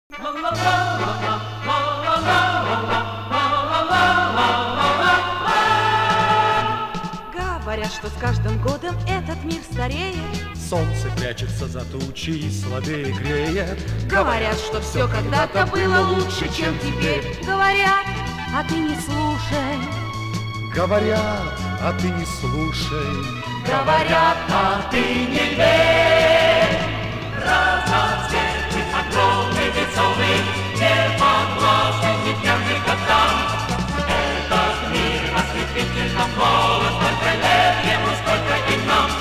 Говорят, что с каждым годом этот мир стареет. Солнце прячется за тучи и слабее греет. Говорят, что все когда-то было лучше, чем теперь. Говорят, а ты не слушай. Говорят, а ты не слушай. Говорят, а ты не верь. Разноцветный, огромный, веселый, не подвластный ни дням, ни годам. Этот мир ослепительно голос, сколько лет ему, сколько и нам.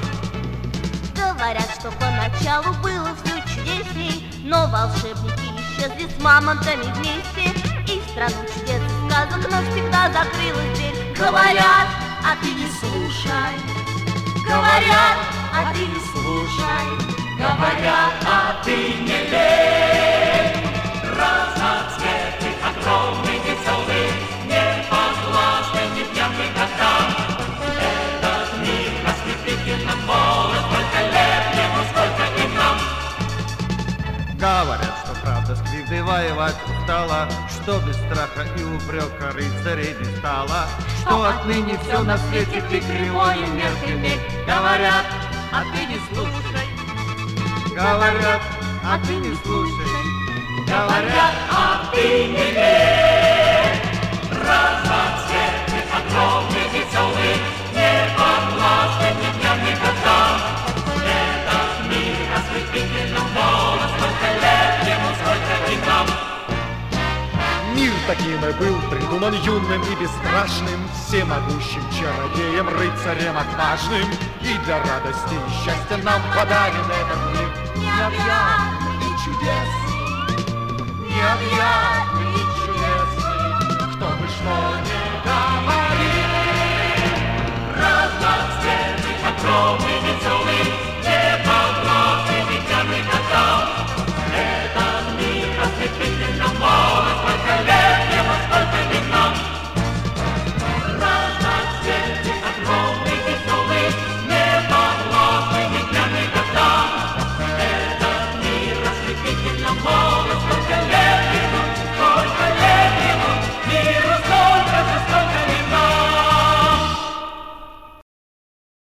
Говорят, что поначалу было все чудесней, но волшебники исчезли с мамонтами вместе, и в страну чудес и сказок навсегда закрылась дверь. Говорят, а ты не слушай. Говорят, а ты не слушай. Говорят, а ты не верь. Разноцветный, огромный, веселый, не подвластный ни дням, ни годам. Этот мир ослепительно полон, сколько лет ему, сколько и нам. Говорят, что правда с кривдой воевать устала, что без страха и упрека рыцарей не стало, что отныне все на свете ты кривой и мерзкий. Говорят, а ты не слушай. Говорят, а ты не слушай. Говорят, а ты не верь. Разноцветный, огромный, веселый, не подвластный ни дням, ни годам. Этот мир ослепительно полон, сколько лет ему, сколько и нам. Мир таким и был придуман юным и бесстрашным, всемогущим чародеем, рыцарем отважным. И для радости и счастья нам подарен этот мир. Необъятный и чудесный, необъятный и чудесный, кто бы что ни говорил. Разноцветный, огромный, веселый, не подвластный ни дням, ни годам. Этот мир ослепительно полон, сколько лет ему, сколько и нам. Разноцветный, огромный, веселый, не подвластный ни дням, ни годам. Этот мир ослепительно полон.